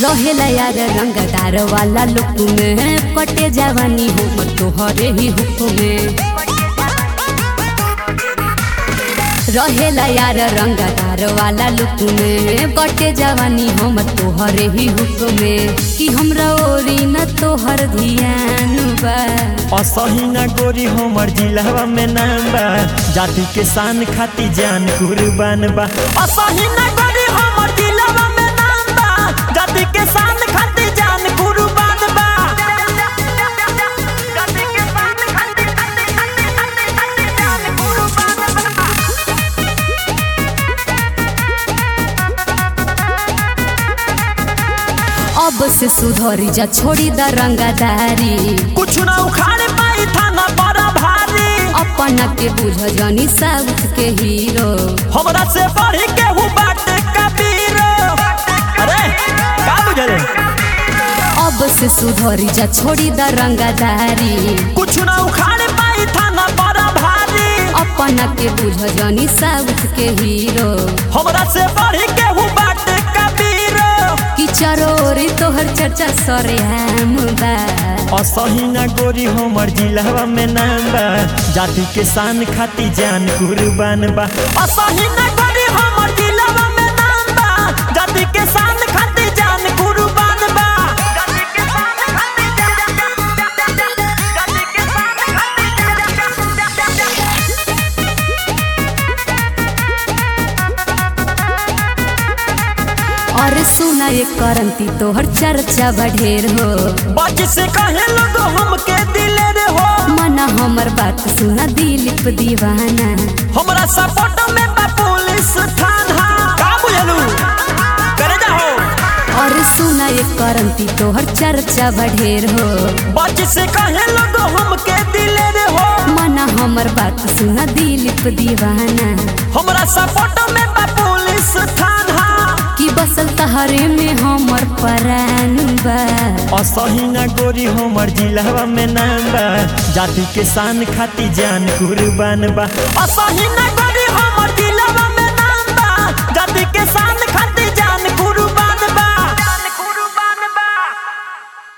रहेला यार रंगदार वाला लुक में कटे जवानी हो तोहरे ही हुक्म में। रहेला यार रंगदार वाला लुक में कटे जवानी हम तोहरे ही हुक्म में कि हमरा ओरी न तोहर ध्यान बा। असही ना गोरी हमर जिलावा में नाम बा, जाति के शान खाती जान कुर्बान बा। असही ना गोरी हमर जिलावा में नाम बा, जाति के शान खाती जान कुर्बान बा। अब से सुधरी जा छोड़ी द रंगदारी, कुछ ना उखाड़ पाई थाना बड़ा भारी। अपना के बुझ जानी साउथ के हीरो, हमरा से बढ़ के हूँ बाटे कबीरो। अरे का बुझले? अब से सुधरी जा छोड़ी द रंगदारी, कुछ ना उखाड़ पाई थाना बड़ा भारी। अपना के बुझ जानी साउथ के हीरो, हमरा से बढ़ के हूँ बाटे कबीरो। कि चरोरी तोहर चर्चा सरेआम बा। असही ना गोरी हमर जिलावा में नाम बा, जाति के शान खाती जान कुर्बान बा। असही ना गोरी हमर जिलावा में नाम बा, जाति के शान खाती जान कुर्बान बा। और सुना ये करंती तोहर चर्चा बढ़ेर हो, बच से कहे लोग हमके दिले रे हो। मना हमर बात सुना दिलीप दीवाना, हमरा सपोर्ट में बा पुलिस थाना। का बुझलू? करे जाओ। और सुना ये करंती तोहर चर्चा बढ़ेर हो, बच से कहे लोग हमके दिले रे हो। मना हमर बात सुना दिलीप दीवाना, हमरा सपोर्ट में बा पुलिस थाना। कि बसल तहरे में हमर परान बा। असही ना गोरी हमर जिलावा में नाम बा, जाति के शान खाती जान कुर्बान बा। असही ना